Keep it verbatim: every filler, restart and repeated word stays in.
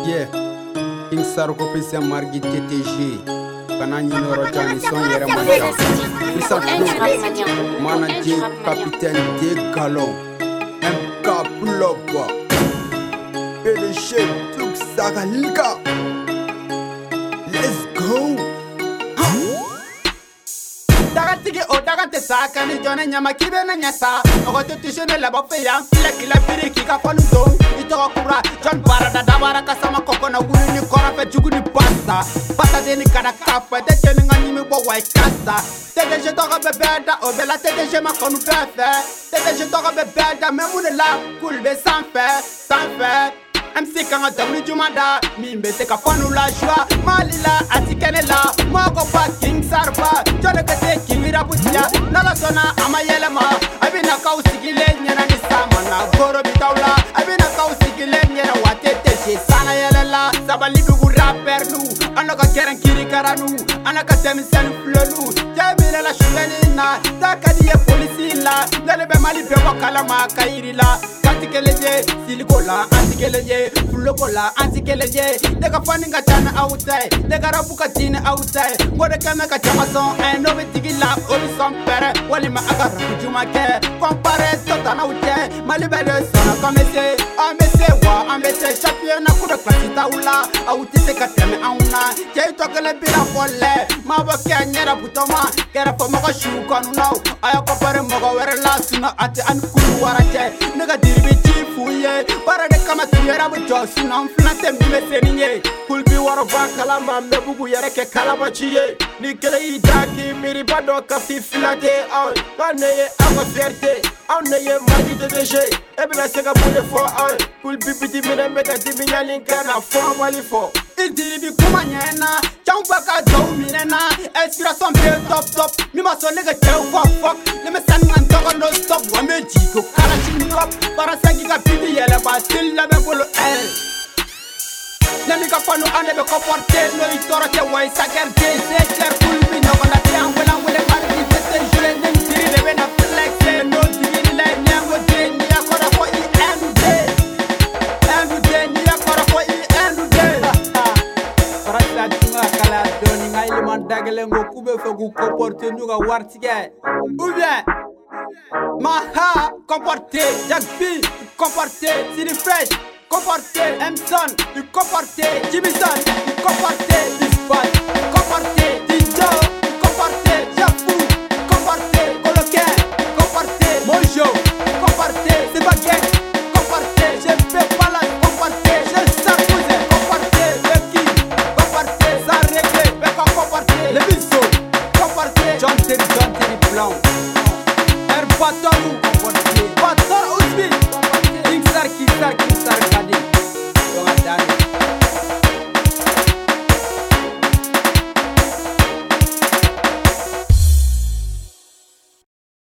Yeah, King Sarko pesa margi T T G. Kana nyoro jani son yere manja. Isa Flow, manager capitaine de galon. M K Puloba. P D G Tuk Sagalika. Let's go. Dagatigi o dagate saka ni jone nyama kibe na nyasa ogo tutishene la bofe ya file kila piri kika fonu dong ito kura John Barada dabara kasama koko na wuri ni kora fe jugu ni pasta pasta deni kada kafa de jeni nga nyimi bo wai kasta tete je toka bebeda o bela tete je makonu pefe tete je toka bebeda memune la kulbe sans faire sans faire M C kanga damni jumada mimbe se ka fonu la joie malila atikene la moko pa King Sarba jone kete kimira butia nala sona amayelema abina ka usigile nyana ni sama na goro bitawla abina ka usigile nyana watete je sana yelela sabali bugu rapper nu anaka keren kiri karanu anaka temisen flolu jabira la shuleni na takadi ya polisi la nele be mali be wakala ma kairi la katikeleje silikola antikeleje fulokola antikeleje daga faninga tana outside daga rabuka tine outside ngode kama ka chamason en no betigila oli son pere wali ma agara juma ke compare sotana ute mali be de sona komese amese wa amese champion na kuda klasita ula auti se kateme auna je tokele bila folle ma ba kenyera butoma kera fo mako shu konu no aya ko pare mako were la suna ate an kulu warate nega dirbi tifuye para de kama tuyera bu josuna mflate mbime seninye kulbi waro bakala mambe bugu yere ke kalaba chiye ni kele idaki miri bado ka fifilate aw kaneye ava fierté aw neye margi de déché ebina sega bule fo aw kulbi biti mine meka timinya linkana fo wali fo idiribi kuma nyena chamba ka do minena inspiration be top top mi ma so nega chew fuck fuck ne me san man to no stop wa me jiko kala chini up para sagi ka pidi yele ba still la be bolo el Nemi ka fanu ane be comporte no itoro te wai sager te se cher kulbi no kona tian wala wala margi tete jule nem tiri de bena flex no tiri la nyango te ni akora ko i end end ni akora ko i end para sa tunga kala doni ngai le man dagale ngo kube fo ku comporte nu ga wartige ou bien maha comporte jagbi comporte sini fresh comporter Emson, du comporter Jimison, du comporter Dispatch.